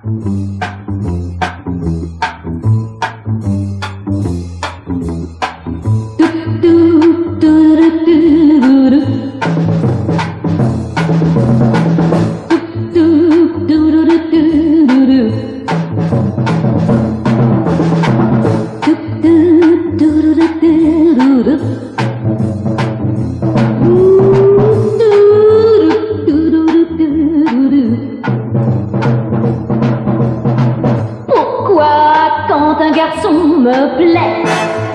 Me plaît,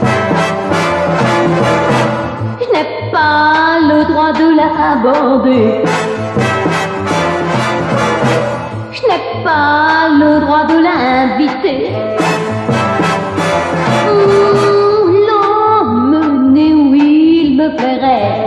je n'ai pas le droit de l'aborder, je n'ai pas le droit de l'inviter, l'emmener où il me plairait.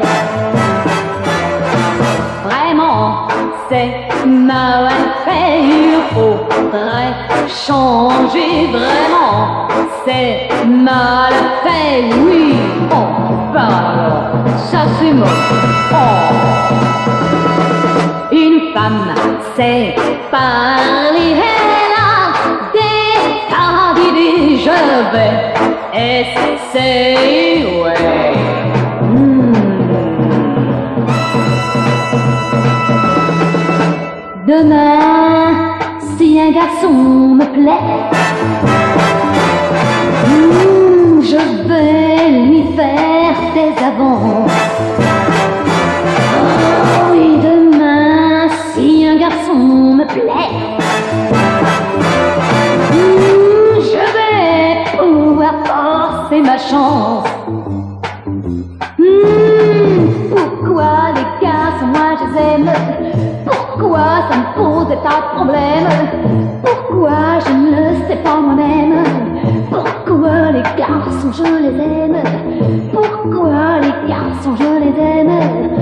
Vraiment, c'est ma affaire, il faudrait changer vraiment. C'est mal fait, oui. Oh, bah alors, ça c'est moche. Oh. Une femme, c'est parler, elle a des tas d'idées, je vais essayer, ouais. Demain, si un garçon me plaît, je vais lui faire des avances. Oh, et demain, si un garçon me plaît, je vais pouvoir forcer ma chance. Pourquoi les garçons, moi je les aime? Pourquoi ça me pose des tas de problèmes? Pourquoi je ne le sais pas moi-même? Pourquoi les garçons je les aime? Pourquoi les garçons je les aime?